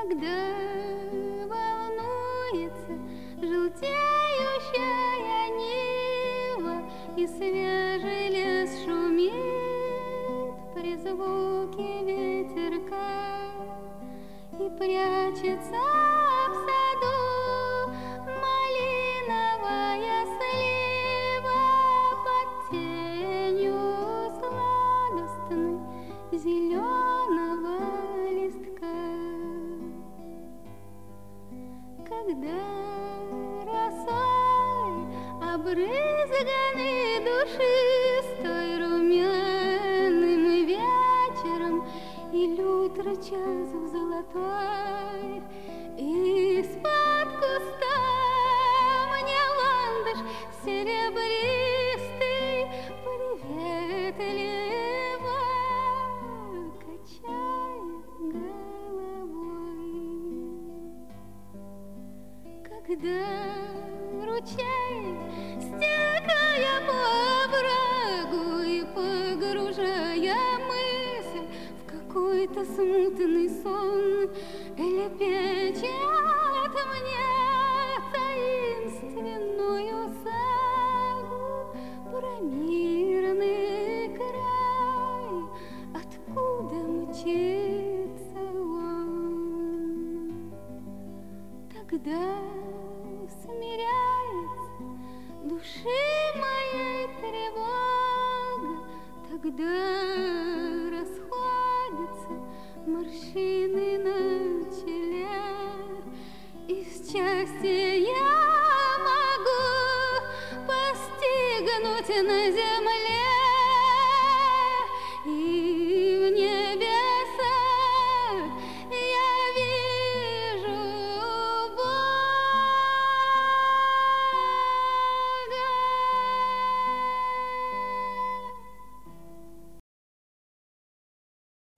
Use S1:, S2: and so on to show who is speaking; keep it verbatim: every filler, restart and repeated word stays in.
S1: когда волнуется желтеющая нива, и свежий лес шумит при звуке ветерка, и прячется в саду малиновая слива под тенью сладостной зеленого листка. Когда росой обрызганы душистой румяным вечером, и утро час золотой, из-под куста мне ландыш серебристый приветливо качает головой. Когда ручей, стекая по оврагу и погружая мысль в какой-то смутный сон, лепечет мне таинственную сагу про мирный край, откуда мчится он. Тогда